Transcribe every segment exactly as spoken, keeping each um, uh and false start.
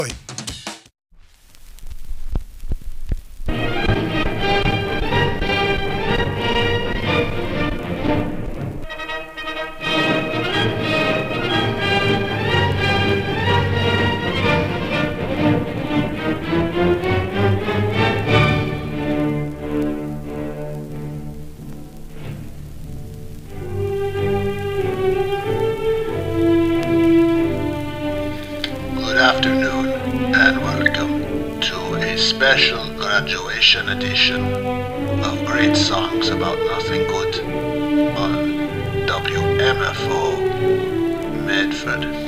Special graduation edition of Great Songs About Nothing Good on W M F O Medford.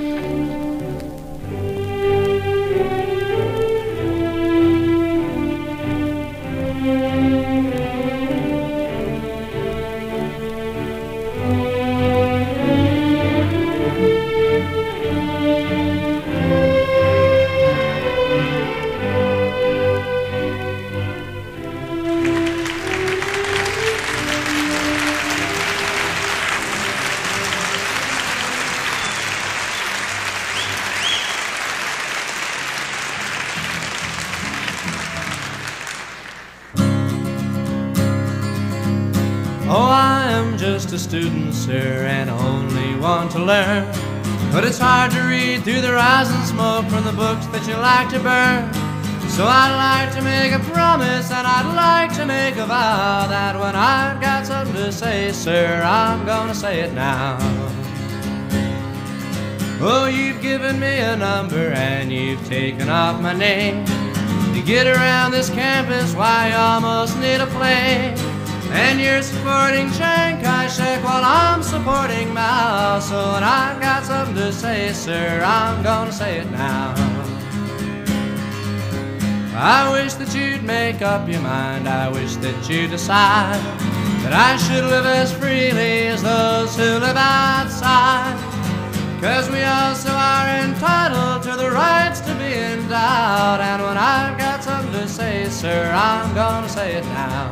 A student, sir, and only want to learn. But it's hard to read through the rising smoke from the books that you like to burn. So I'd like to make a promise, and I'd like to make a vow, that when I've got something to say, sir, I'm gonna say it now. Oh, you've given me a number and you've taken off my name. To get around this campus, why, you almost need a plane. And you're supporting Chiang Kai-shek while I'm supporting Mao. So when I've got something to say, sir, I'm gonna say it now. I wish that you'd make up your mind. I wish that you'd decide that I should live as freely as those who live outside. 'Cause we also are entitled to the rights to be endowed. And when I've got something to say, sir, I'm gonna say it now.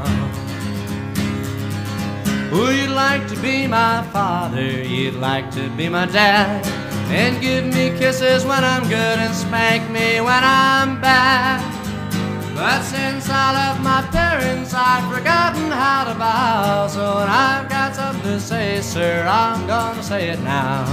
Oh, you'd like to be my father, you'd like to be my dad, and give me kisses when I'm good and spank me when I'm bad. But since I left my parents, I've forgotten how to bow. So when I've got something to say, sir, I'm gonna say it now.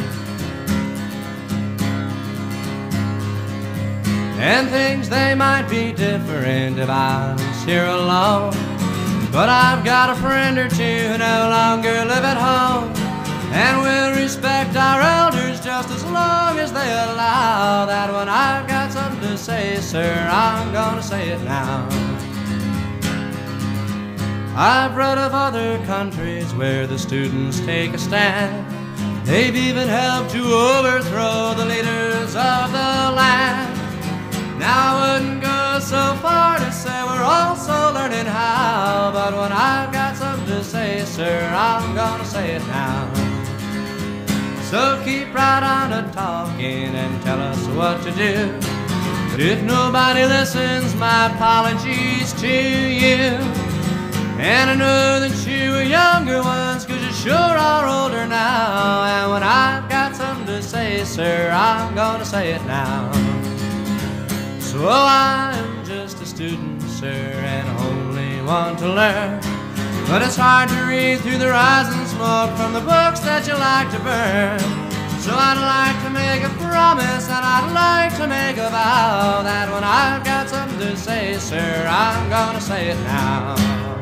And things, they might be different if I was here alone, but I've got a friend or two who no longer live at home, and will respect our elders just as long as they allow. That when I've got something to say, sir, I'm gonna say it now. I've read of other countries where the students take a stand. They've even helped to overthrow the leaders of the land. Now I wouldn't go so far to say we're also learning how, but when I've got something to say, sir, I'm gonna say it now. So keep right on a talking and tell us what to do. But if nobody listens, my apologies to you. And I know that you were younger once, 'cause you sure are older now. And when I've got something to say, sir, I'm gonna say it now. So I'm just a student, sir, and only want to learn. But it's hard to read through the rising smoke from the books that you like to burn. So I'd like to make a promise, and I'd like to make a vow, that when I've got something to say, sir, I'm gonna say it now.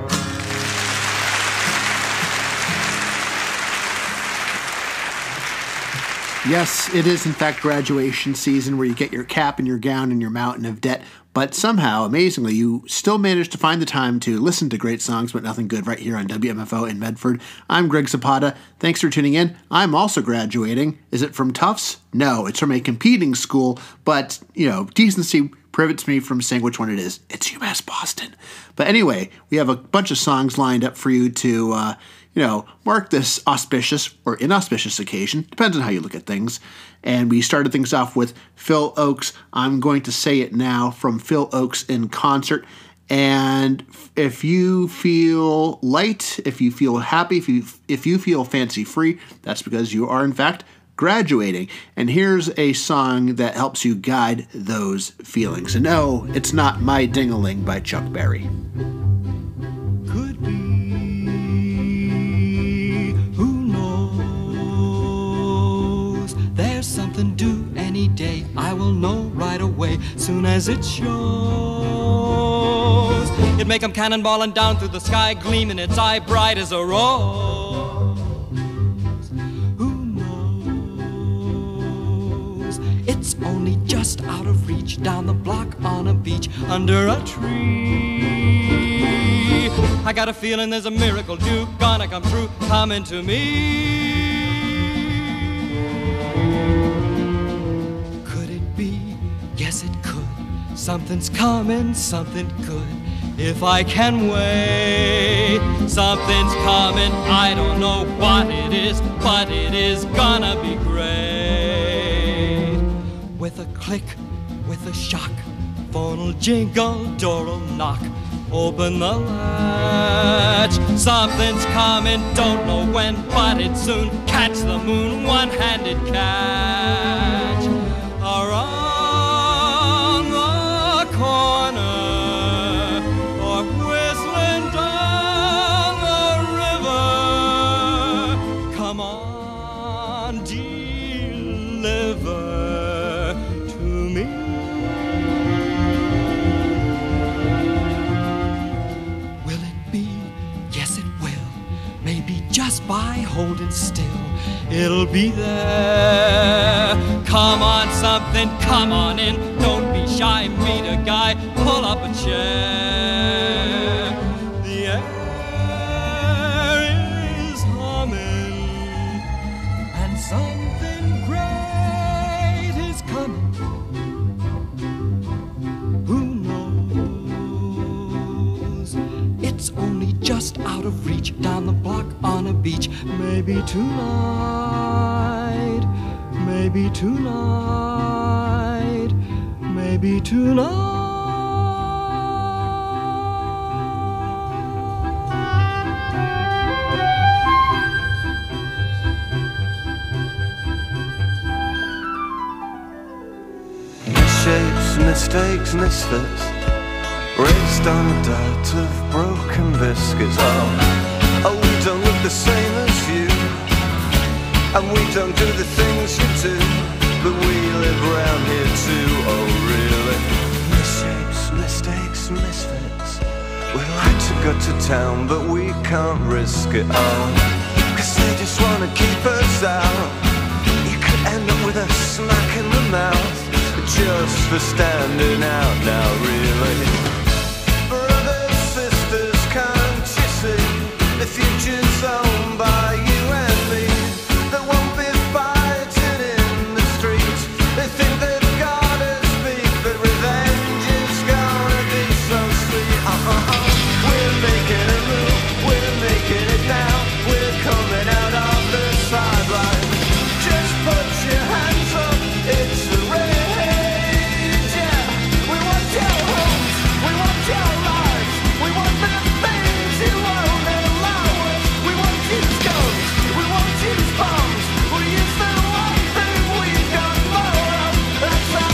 Yes, it is in fact graduation season, where you get your cap and your gown and your mountain of debt, but somehow, amazingly, you still managed to find the time to listen to Great Songs But Nothing Good right here on W M F O in Medford. I'm Greg Zapata. Thanks for tuning in. I'm also graduating. Is it from Tufts? No, it's from a competing school, but, you know, decency privets me from saying which one it is. It's UMass Boston. But anyway, we have a bunch of songs lined up for you to, uh, you know, mark this auspicious or inauspicious occasion. Depends on how you look at things. And we started things off with Phil Ochs, I'm Going to Say It Now, from Phil Ochs in Concert. And if you feel light, if you feel happy, if you if you feel fancy-free, that's because you are, in fact, graduating. And here's a song that helps you guide those feelings. And no, it's not My Ding-a-Ling by Chuck Berry. Could be, who knows? There's something due any day. I will know right away, soon as it shows. It make 'em cannonballing down through the sky, gleaming its eye bright as a rose. Who knows? It's only just out of reach, down the block on a beach, under a tree. I got a feeling there's a miracle due, gonna come true, coming to me. Could it be? Yes, it could. Something's coming, something good. If I can wait, something's coming. I don't know what it is, but it is gonna be great. With a click, with a shock, phone'll jingle, door'll knock. Open the latch, something's coming, don't know when, but it's soon. Catch the moon, one-handed catch. Around the corner, or whistling down the river. Come on, deliver to me. Just by holding still, it'll be there. Come on, something, come on in. Don't be shy, meet a guy, pull up a chair. The air is humming, and something great is coming. Who knows? It's only just out of reach, down the block on a beach. Maybe tonight, maybe tonight, maybe tonight. Misshapes, mistakes, misfits, raised on a diet of broken biscuits. Oh, oh, we don't look the same as you, and we don't do the things you do, but we live around here too. Oh, really? Misshapes, mistakes, misfits. We like to go to town, but we can't risk it. Oh, 'cause they just wanna keep us out. You could end up with a smack in the mouth just for standing out now, really. Brothers, sisters, can't you see? The future's owned by you and me. There won't be fighting in the streets. They think they've got us beat, but revenge is gonna be so sweet. Uh-uh-uh. We're making a move, we're making it now. We're coming out of the sideline. Just put your hands up, it's a rage, yeah. We want your homes, we want your lives, we want the things you won't allow us. We won't use guns, we won't use bombs. We'll use the one thing we've got more of, that's our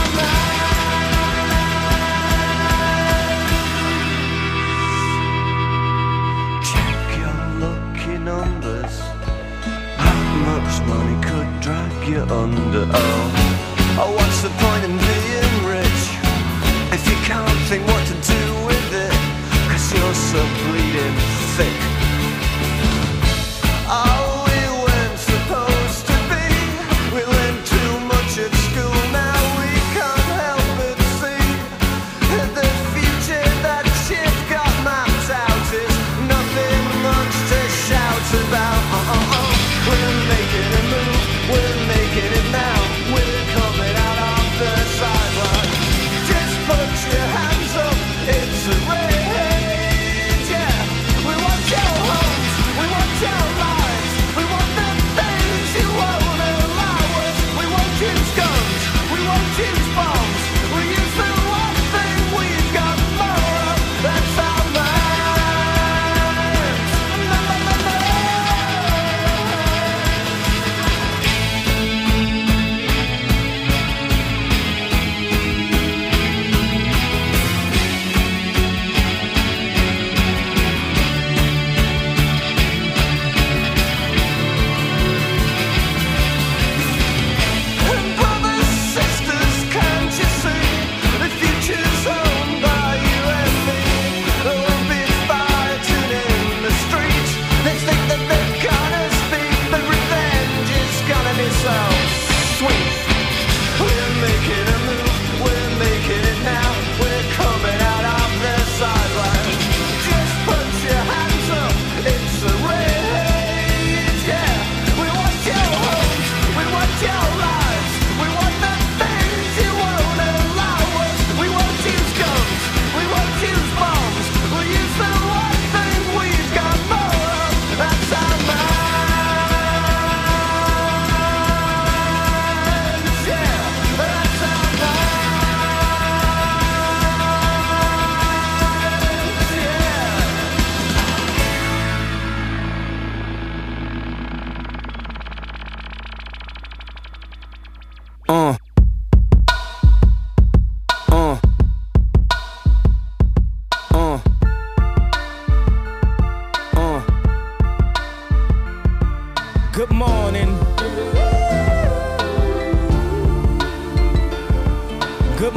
minds. Check your lucky numbers. How much money could drag you under? Oh, oh, what's the point in being rich if you can't think what to do with it? 'Cause you're so bleeding thick. Oh, we weren't supposed to be. We learned too much at school. Now we can't help but see that the future that you've got mapped out is nothing much to shout about. Uh-uh-uh. We're making a move, we're making it now. We're coming out of the sideline. Just put your hands up, it's a rage, yeah. We want your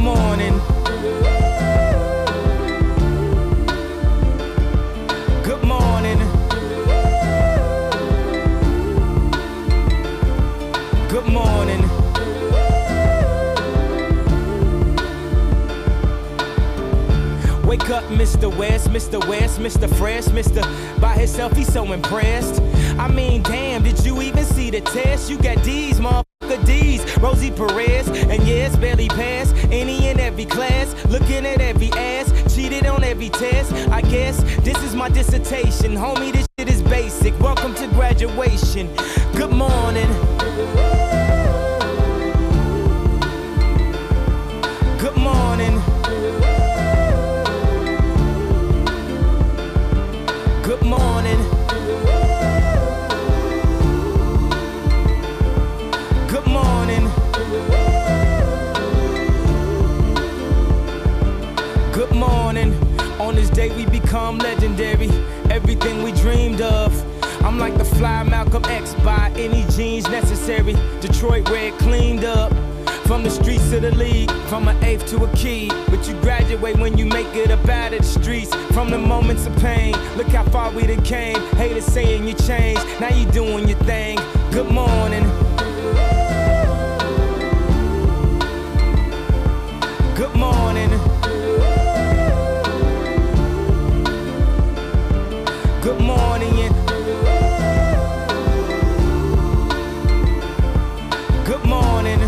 morning. Good morning. Good morning. Wake up, Mister West, Mister West, Mister Fresh, Mister By himself, he's so impressed. I mean, damn, did you even see the test? You got D's, motherfucker D's, Rosie Perez, and yes, barely passed any and every class, looking at every ass, cheated on every test. I guess this is my dissertation, homie, this shit is basic. Welcome to graduation. Good morning. Good morning. Good morning. Good morning. Good morning. On this day we become legendary. Everything we dreamed of. I'm like the fly Malcolm X, by any jeans necessary. Detroit red cleaned up. From the streets to the league, from an eighth to a key. But you graduate when you make it up out of the streets. From the moments of pain, look how far we done came. Haters saying you changed, now you doing your thing. Good morning. Good morning. Good morning. Good morning.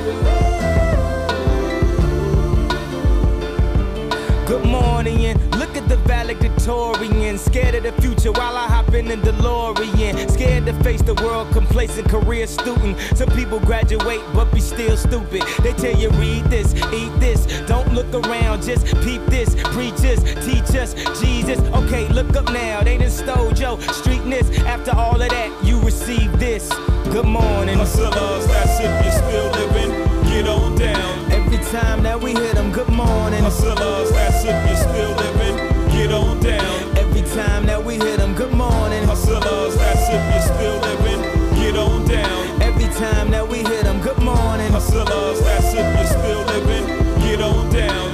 Good morning, and look at the valedictorian. Scared of the future while I hop in the DeLorean. Scared to face the world, complacent career student. Some people graduate but be still stupid. They tell you read this, eat this, don't look around, just peep this. Preach us, teach us, Jesus. Okay, look up now, they done stole your streetness. After all of that, you receive this. Good morning. Hustlers, that's if you're still living, get on down. Every time that we hit them, good morning. Hustlers, that's if you're still living, get on down. Every time that we hit them, good morning. Hustlers, that's if you're still living, get on down. Every time that we hit them, good morning. Hustlers, that's if you're still living, get on down.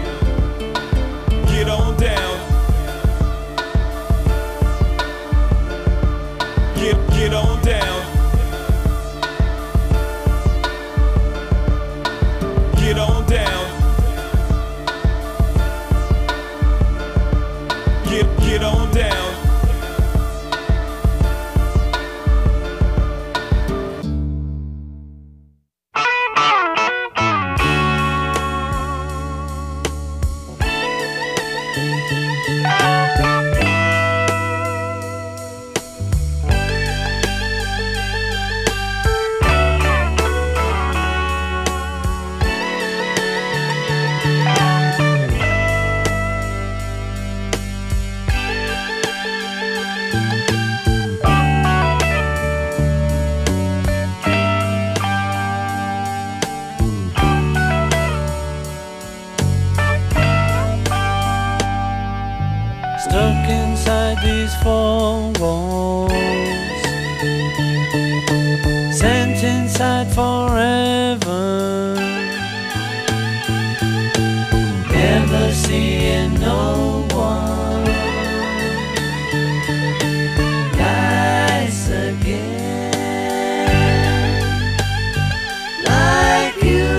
Get on down. Get, get on down. Get on down. Get, get on down. Stuck inside these four walls, sent inside forever, never seeing no one nice again like you.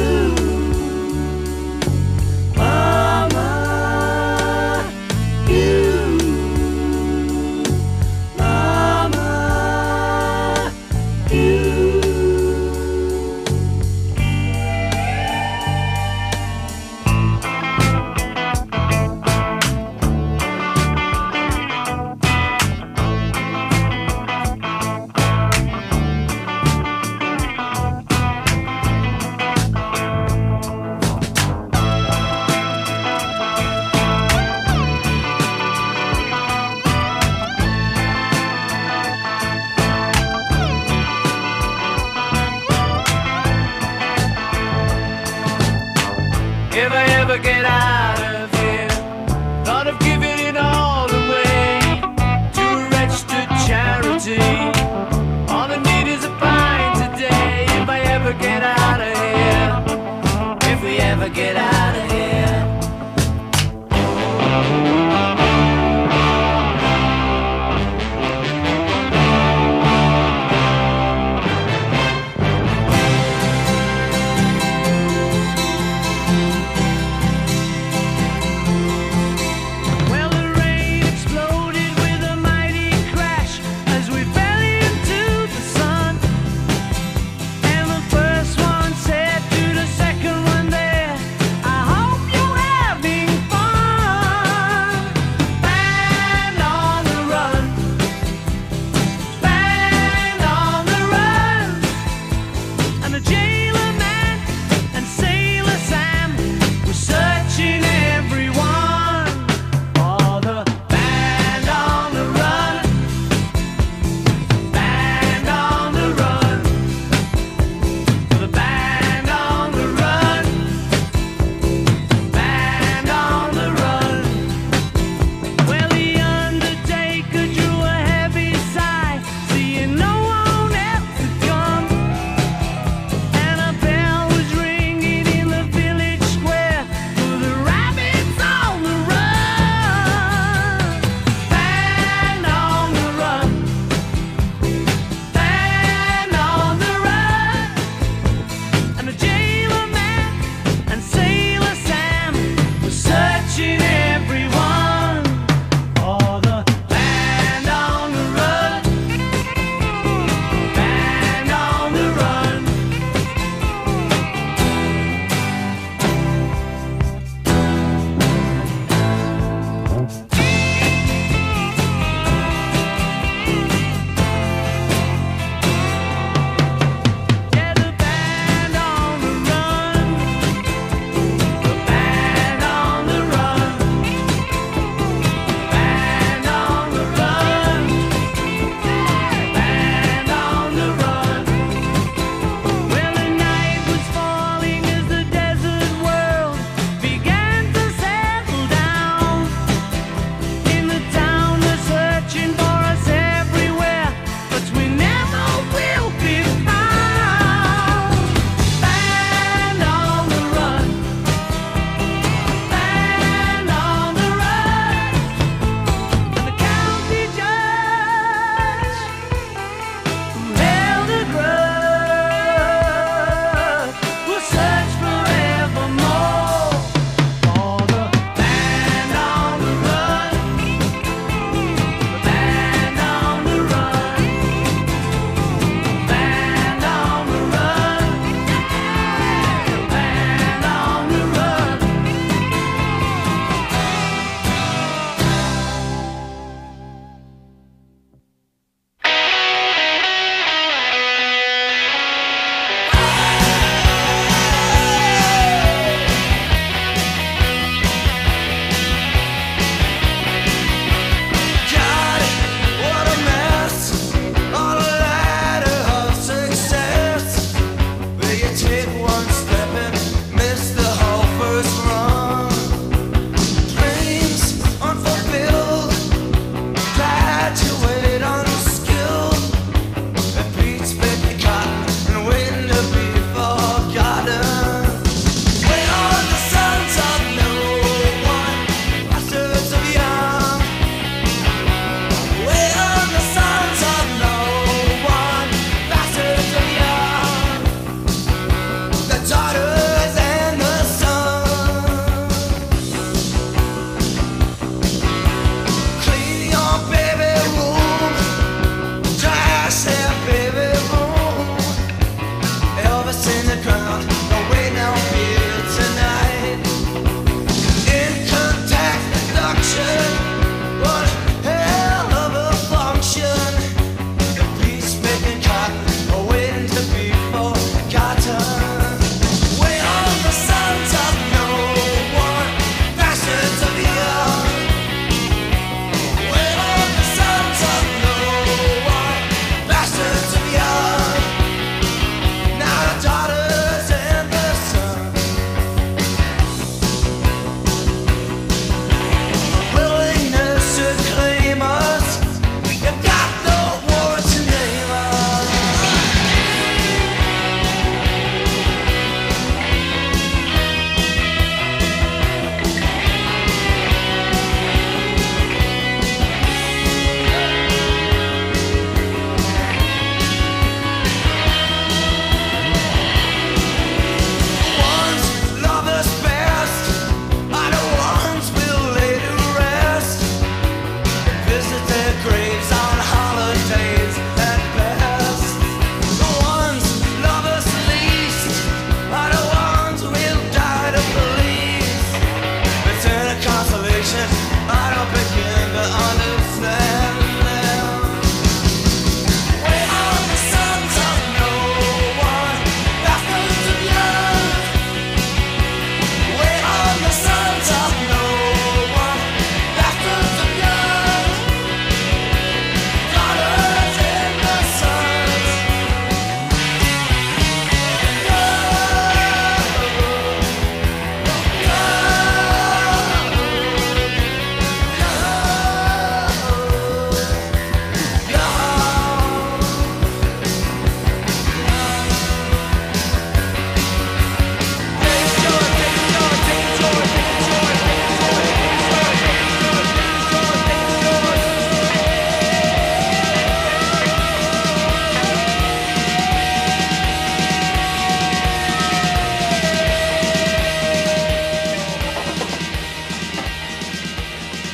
If I ever get out of here, thought of giving it all away to a registered charity. All I need is a pint today. If I ever get out of here, if we ever get out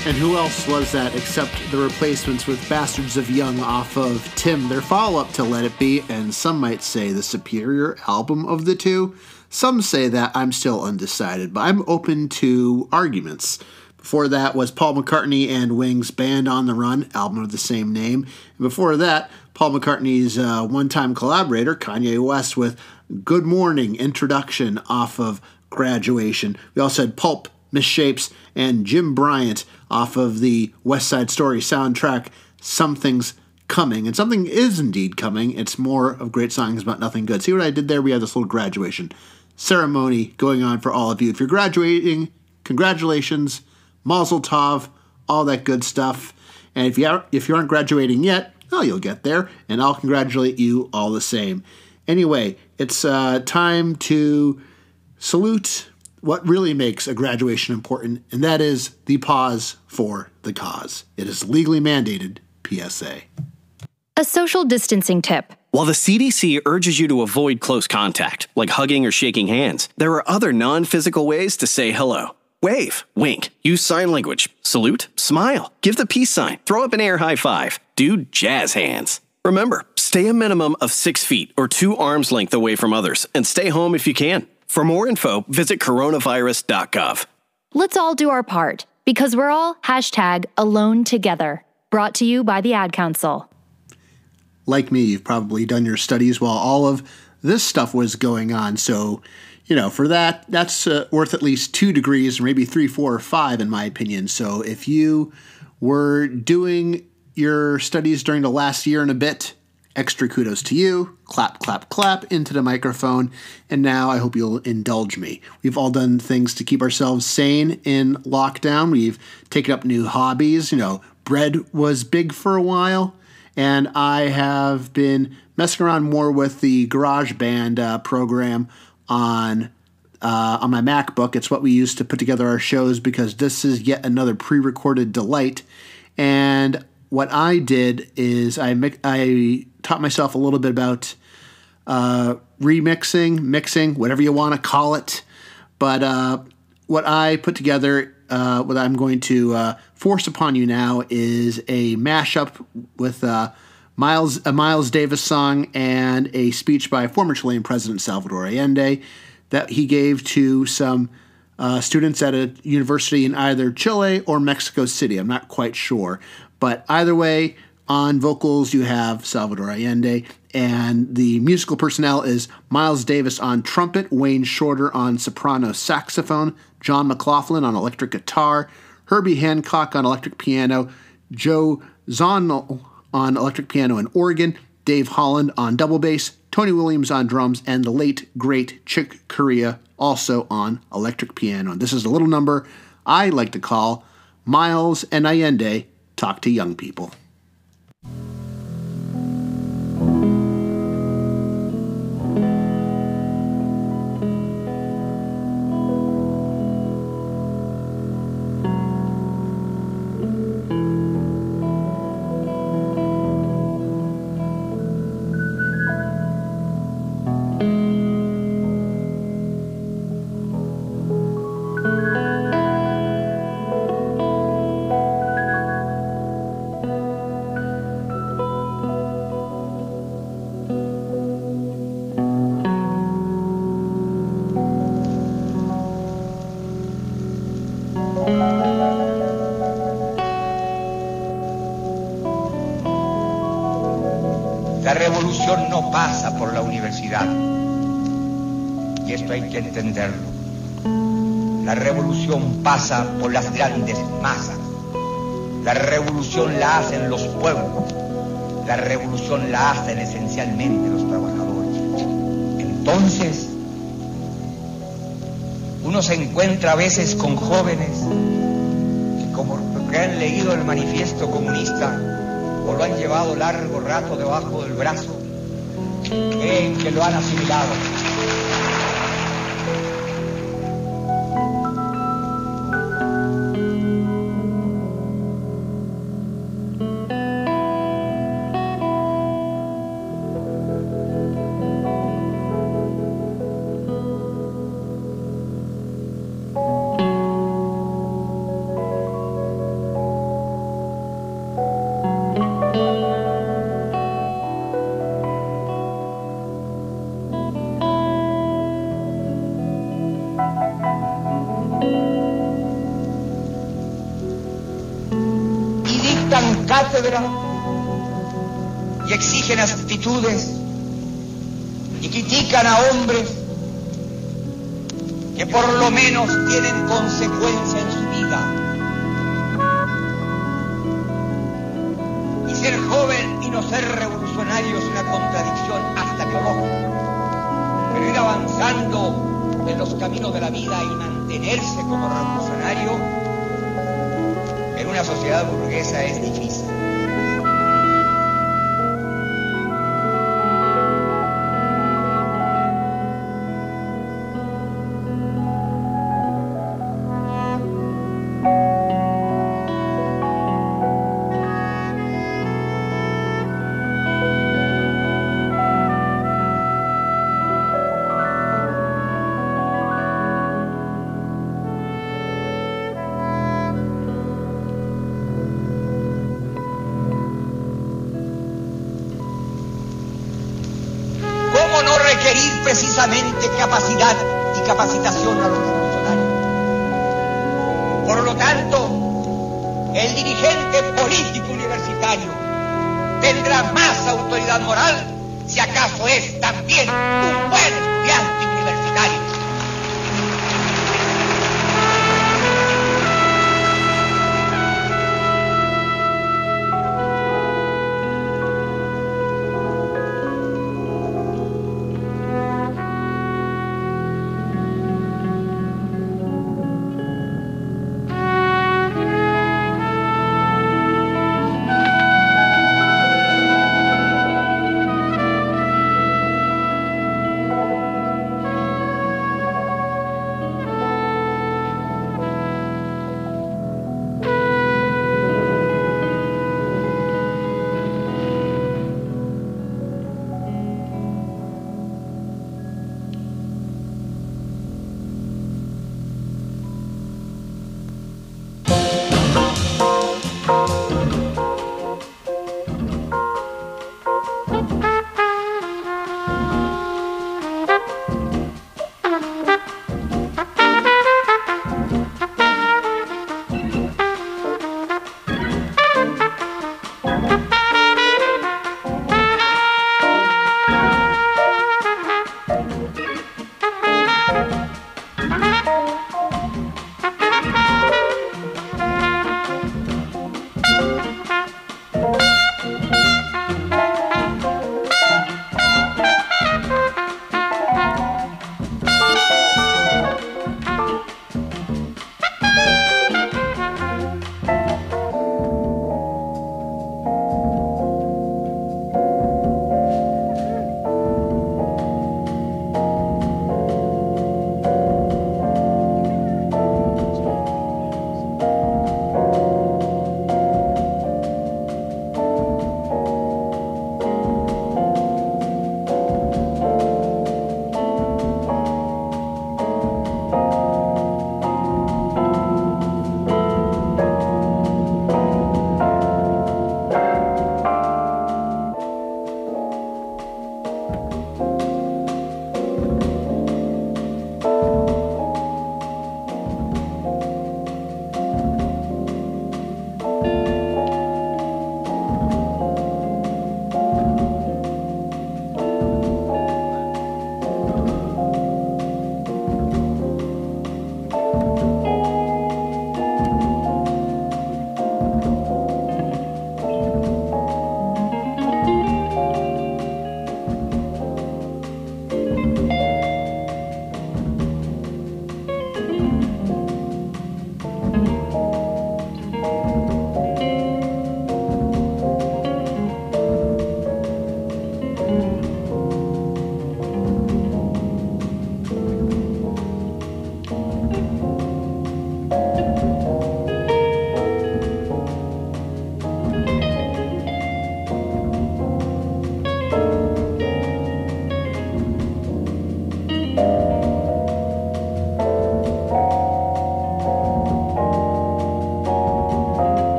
And who else was that except the Replacements with Bastards of Young off of Tim, their follow-up to Let It Be, and some might say the superior album of the two. Some say that. I'm still undecided, but I'm open to arguments. Before that was Paul McCartney and Wings' Band on the Run, album of the same name. And before that, Paul McCartney's uh, one-time collaborator, Kanye West, with Good Morning Introduction off of Graduation. We also had Pulp, Misshapes, and Jim Bryant off of the West Side Story soundtrack, Something's Coming. And something is indeed coming. It's more of great songs about nothing good. See what I did there? We have this little graduation ceremony going on for all of you. If you're graduating, congratulations. Mazel tov, all that good stuff. And if you are, if you aren't graduating yet, oh, you'll get there, and I'll congratulate you all the same. Anyway, it's uh, time to salute what really makes a graduation important, and that is the pause for the cause. It is legally mandated, P S A. A social distancing tip. While the C D C urges you to avoid close contact, like hugging or shaking hands, there are other non-physical ways to say hello. Wave, wink, use sign language, salute, smile, give the peace sign, throw up an air high five, do jazz hands. Remember, stay a minimum of six feet or two arms length away from others, and stay home if you can. For more info, visit coronavirus dot gov. Let's all do our part, because we're all hashtag alone together. Brought to you by the Ad Council. Like me, you've probably done your studies while all of this stuff was going on, so you know, for that, that's uh, worth at least two degrees, or maybe three, four, or five, in my opinion. So if you were doing your studies during the last year and a bit, extra kudos to you. Clap, clap, clap into the microphone. And now I hope you'll indulge me. We've all done things to keep ourselves sane in lockdown. We've taken up new hobbies. You know, bread was big for a while. And I have been messing around more with the GarageBand uh, program on uh, on my MacBook. It's what we use to put together our shows because this is yet another pre-recorded delight. And what I did is I mi- I taught myself a little bit about uh, remixing, mixing, whatever you want to call it. But uh, what I put together, uh, what I'm going to uh, force upon you now, is a mashup with uh, Miles, a Miles Davis song and a speech by former Chilean President Salvador Allende that he gave to some uh, students at a university in either Chile or Mexico City. I'm not quite sure. But either way, on vocals you have Salvador Allende, and the musical personnel is Miles Davis on trumpet, Wayne Shorter on soprano saxophone, John McLaughlin on electric guitar, Herbie Hancock on electric piano, Joe Zonal on electric piano and organ, Dave Holland on double bass, Tony Williams on drums, and the late, great Chick Corea also on electric piano. And this is a little number I like to call Miles and Allende Talk to Young People. La revolución no pasa por la universidad. Y esto hay que entenderlo. La revolución pasa por las grandes masas. La revolución la hacen los pueblos. La revolución la hacen esencialmente los trabajadores. Entonces, uno se encuentra a veces con jóvenes que, como que han leído el manifiesto comunista o lo han llevado largo rato debajo del brazo, creen que lo han asimilado. dan cátedra y exigen actitudes y critican a hombres que por lo menos tienen consecuencia en su vida. Y ser joven y no ser revolucionario es una contradicción hasta biológica. Pero ir avanzando en los caminos de la vida y mantenerse como revolucionario en una sociedad burguesa es difícil. Precisamente capacidad y capacitación a los revolucionarios. Por lo tanto, el dirigente político universitario tendrá más autoridad moral si acaso es también un buen estudiante universitario.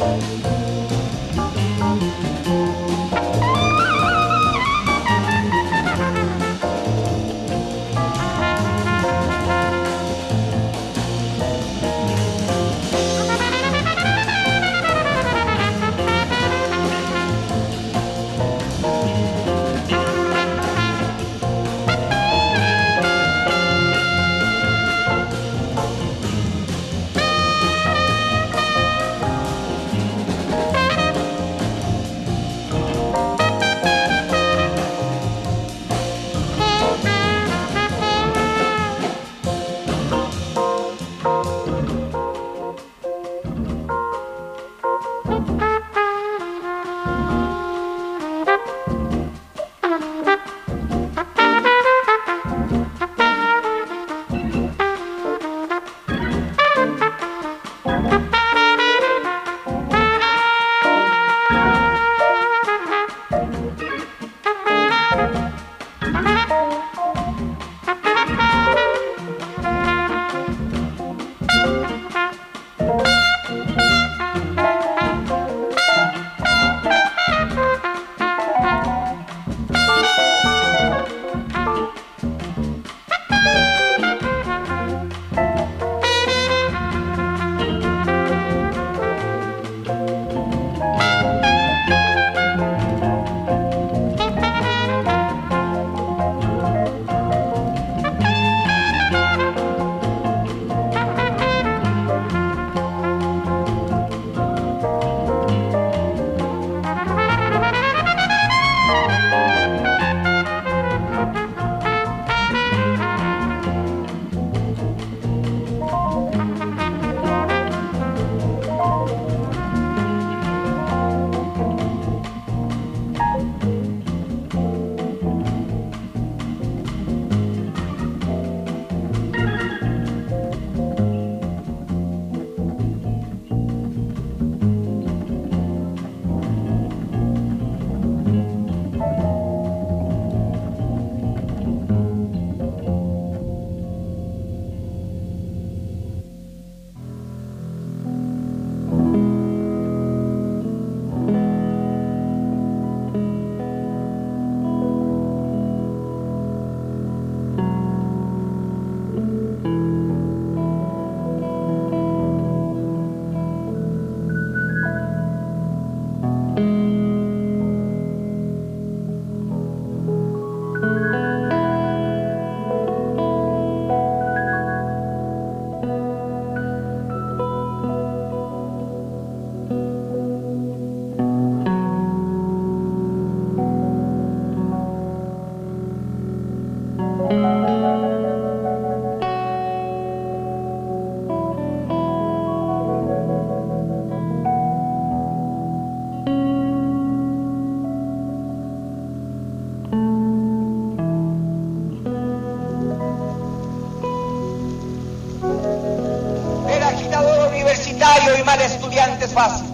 Y mal estudiante es fácil.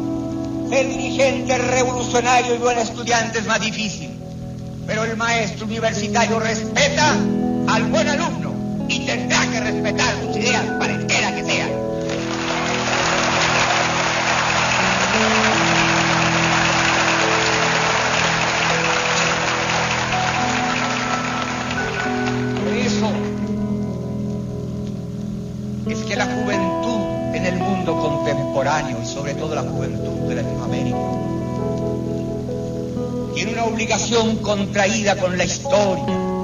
Ser dirigente revolucionario y buen estudiante es más difícil. Pero el maestro universitario respeta al buen alumno y tendrá que respetar sus ideas, cualquiera que sean. Por eso es que la juventud en el mundo contemporáneo y sobre todo la juventud de Latinoamérica tiene una obligación contraída con la historia,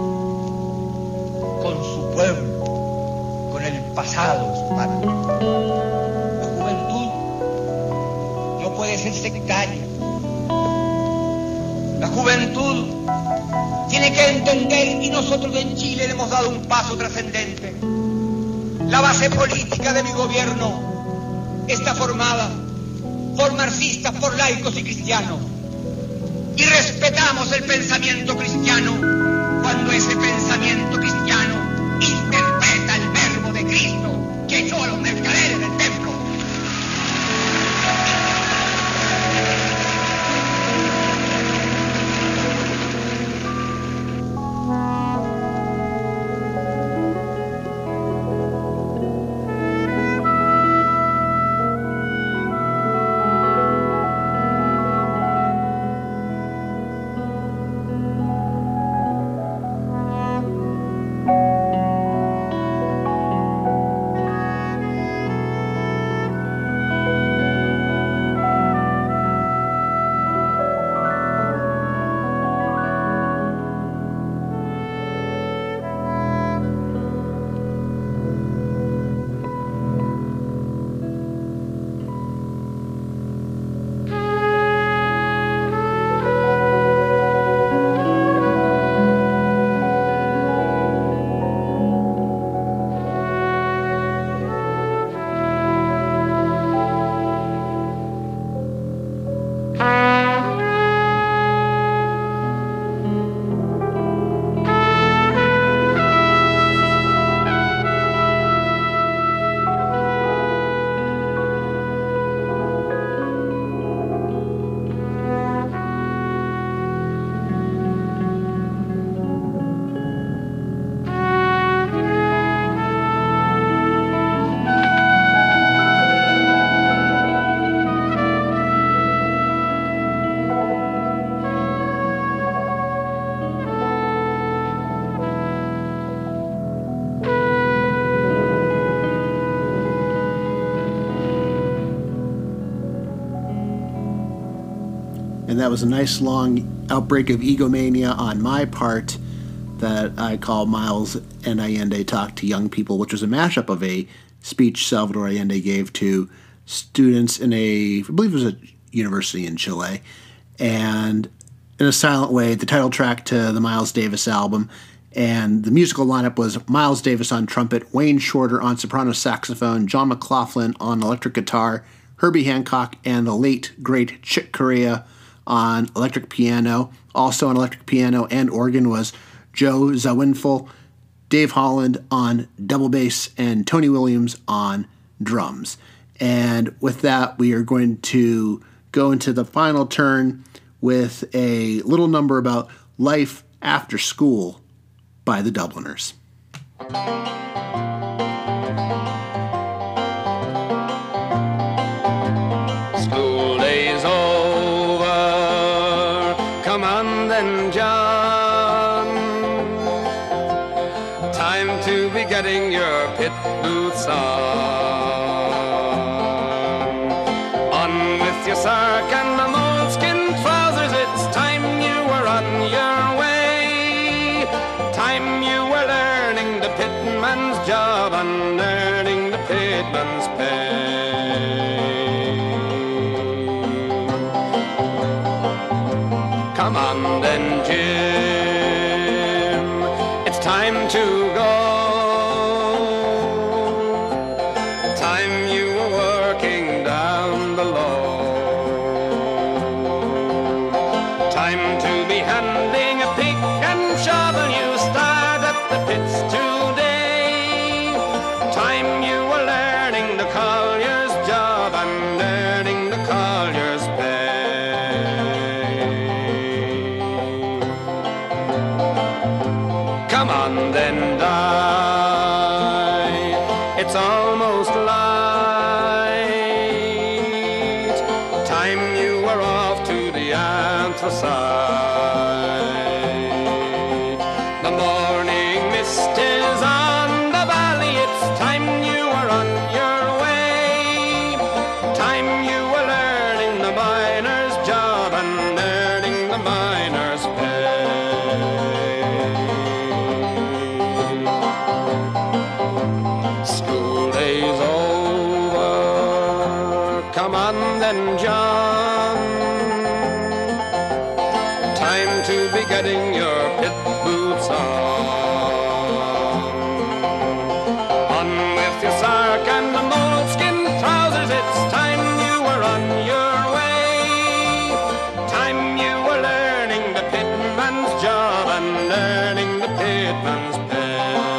con su pueblo, con el pasado de su patria. La juventud no puede ser sectaria. La juventud tiene que entender, y nosotros en Chile le hemos dado un paso trascendente. La base política de mi gobierno está formada por marxistas, por laicos y cristianos. Y respetamos el pensamiento cristiano cuando ese pensamiento cristiano interpreta el verbo de Cristo que echó a los mercaderes del templo. And that was a nice long outbreak of egomania on my part that I call Miles and Allende Talk to Young People, which was a mashup of a speech Salvador Allende gave to students in a, I believe it was a university in Chile, and in a silent way, the title track to the Miles Davis album. And the musical lineup was Miles Davis on trumpet, Wayne Shorter on soprano saxophone, John McLaughlin on electric guitar, Herbie Hancock and the late, great Chick Corea on electric piano. Also on electric piano and organ was Joe Zawinul, Dave Holland on double bass, and Tony Williams on drums. And with that, we are going to go into the final turn with a little number about life after school by the Dubliners. School day's over, come on then, John. Time to be getting your pit boots on. On with your sark and the moleskin trousers, it's time you were on your way. Time you were learning the pitman's job and earning the pitman's pay. Come on then, Jim, it's time to go. Time you were working down below. Time to be handling a pick and shovel. You start at the pits today. Time you were learning the collier's job and earning the collier's pay. Come on then, die. It's almost light. Time you were off to the anthracite. The morning mist is on the valley. It's time you were on your way. Time you were learning the miner's job and earning the miner's pay. School day's over, come on then, John. Time to be getting your pit boots on. On with your sark and the moleskin trousers, it's time you were on your way. Time you were learning the pitman's job and learning the pitman's pay.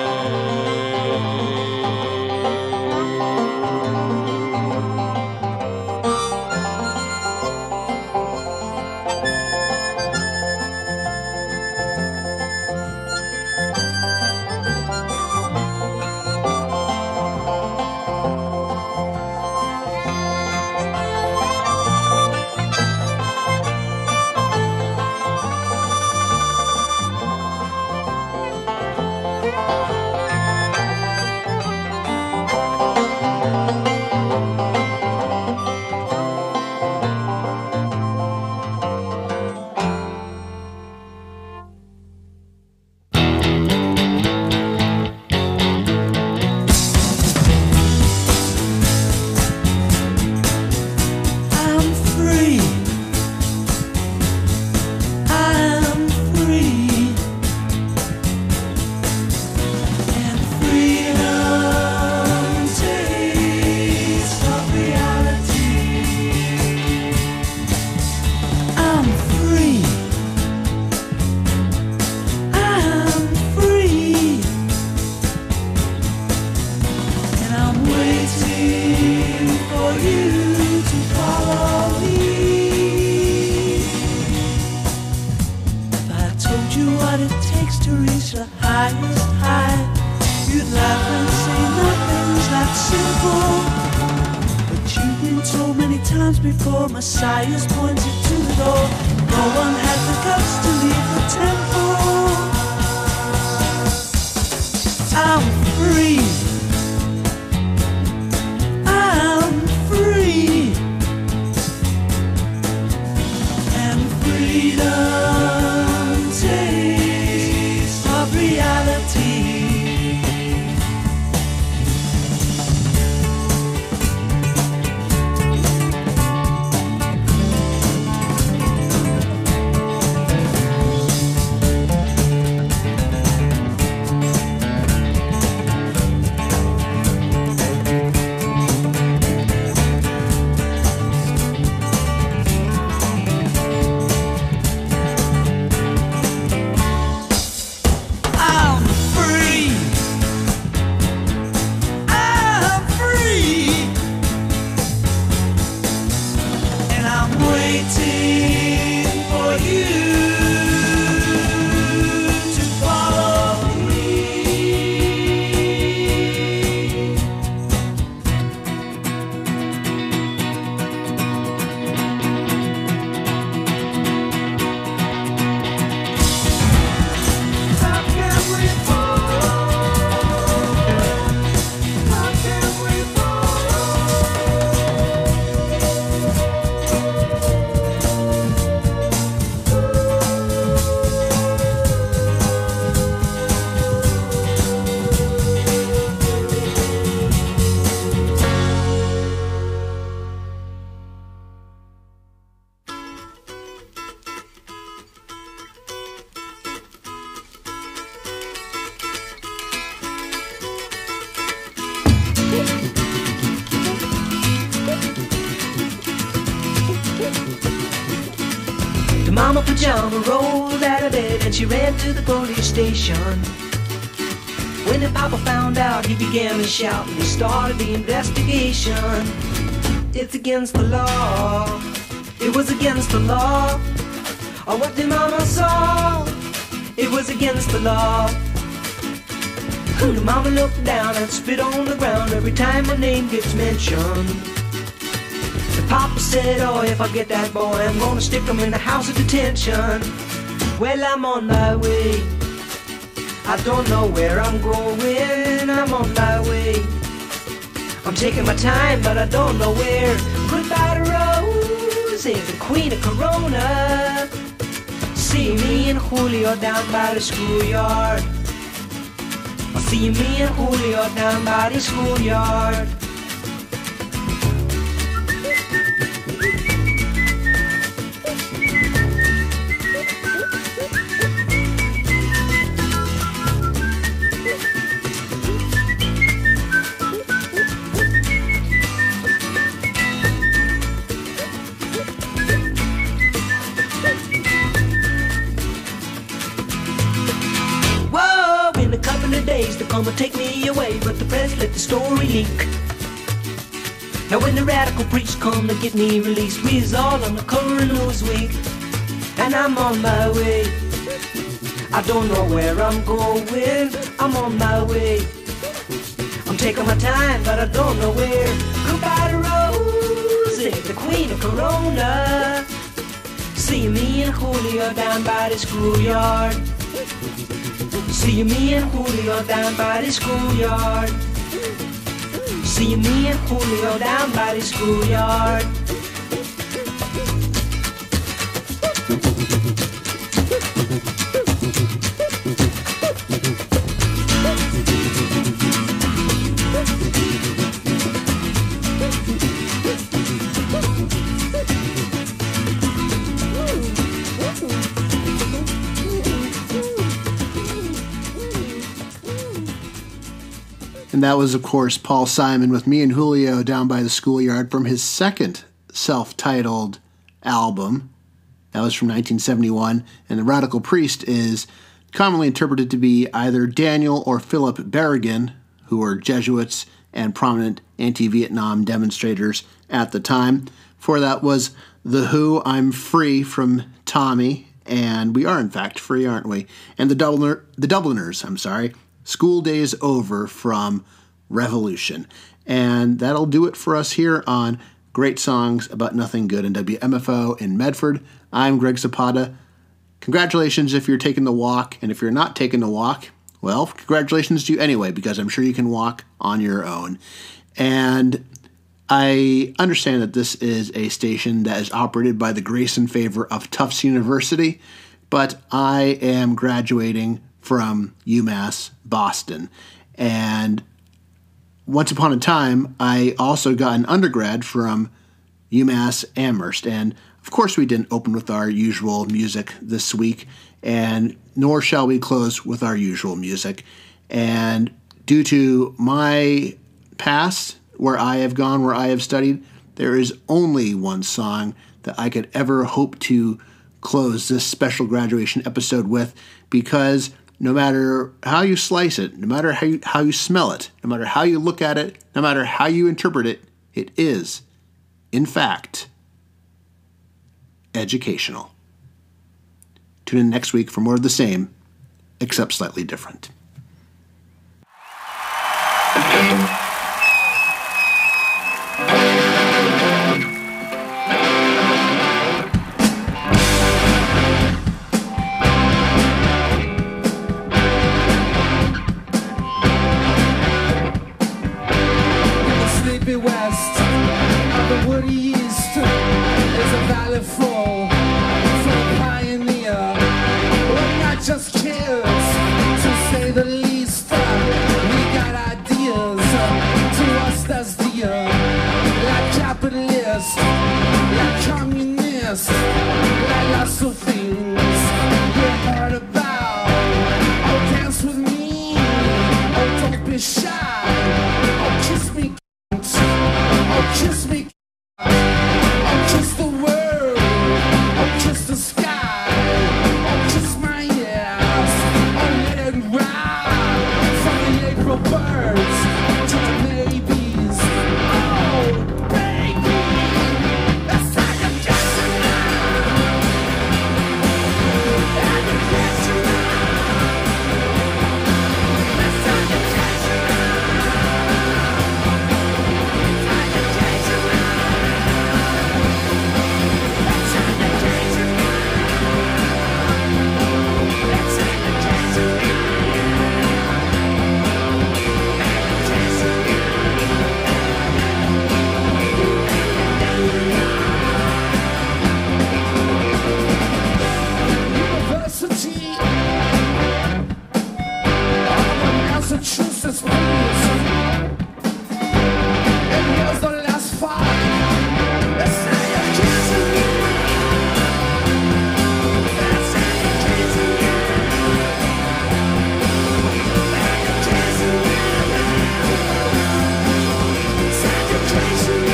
Before messiahs pointed to the door, no one had the guts to leave the temple. I'm free. I'm free. And waiting for you to follow me. How can we follow? How can we The mama pajama rolled out of bed and she ran to the police station. When the papa found out, he began to shout and he started the investigation. It's against the law. It was against the law. Or what the mama saw. It was against the law. The mama looked down and spit on the ground every time her name gets mentioned. The papa said, oh, if I get that boy, I'm gonna stick him in the house of detention. Well, I'm on my way. I don't know where I'm going. I'm on my way. I'm taking my time, but I don't know where. Goodbye to Rose, the queen of Corona. See me and Julio down by the schoolyard. I'll see me and Julio down by the schoolyard. Days to come and take me away, but the press let the story leak. Now when the radical preach come to get me released, we's all on the cover of Newsweek. And I'm on my way. I don't know where I'm going. I'm on my way. I'm taking my time, but I don't know where. Goodbye to Rosie, the queen of Corona. See me and Julio down by the schoolyard. See me and Julio down by the schoolyard. See me and Julio down by the schoolyard. And that was, of course, Paul Simon with Me and Julio Down by the Schoolyard from his second self-titled album. That was from nineteen seventy-one. And The Radical Priest is commonly interpreted to be either Daniel or Philip Berrigan, who were Jesuits and prominent anti-Vietnam demonstrators at the time. For that was The Who, I'm Free from Tommy. And we are, in fact, free, aren't we? And the Dubliner, the Dubliners, I'm sorry, School Days Over from Revolution. And that'll do it for us here on Great Songs About Nothing Good in W M F O in Medford. I'm Greg Zapata. Congratulations if you're taking the walk, and if you're not taking the walk, well, congratulations to you anyway, because I'm sure you can walk on your own. And I understand that this is a station that is operated by the grace and favor of Tufts University, but I am graduating from UMass Boston. And once upon a time, I also got an undergrad from UMass Amherst. And of course, we didn't open with our usual music this week, and nor shall we close with our usual music. And due to my past, where I have gone, where I have studied, there is only one song that I could ever hope to close this special graduation episode with, because no matter how you slice it, no matter how you, how you smell it, no matter how you look at it, no matter how you interpret it, it is, in fact, educational. Tune in next week for more of the same, except slightly different. Sleepy west of the woody east is a valley full of pioneer. We're not just kids, to say the least. We got ideas, to us that's dear. Like capitalist, like communist, like lots of things you heard about. Oh, dance with me, oh, don't be shy. Oh, kiss me. Oh, kiss me, oh, kiss the world, oh, kiss the sky, oh, kiss my ears, oh, let it ride, from the April birds to the babies, oh, baby, that's how you kiss it now, and you kiss it now, that's how you kiss it now. University of Massachusetts, please. It was the last fight. That's how you kiss it. That's how you kiss it. How you kiss it. That's how you kiss it.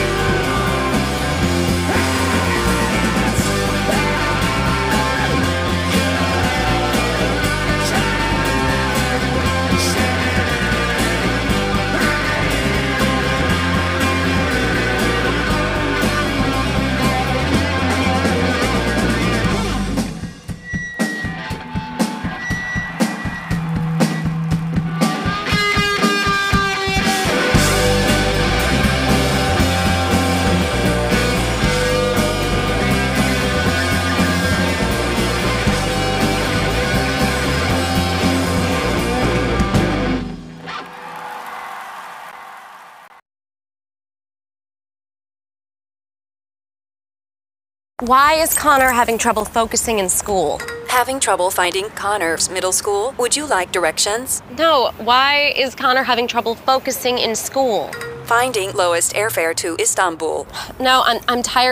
Why is Connor having trouble focusing in school? Having trouble finding Connor's middle school? Would you like directions? No, why is Connor having trouble focusing in school? Finding lowest airfare to Istanbul. No, I'm, I'm tired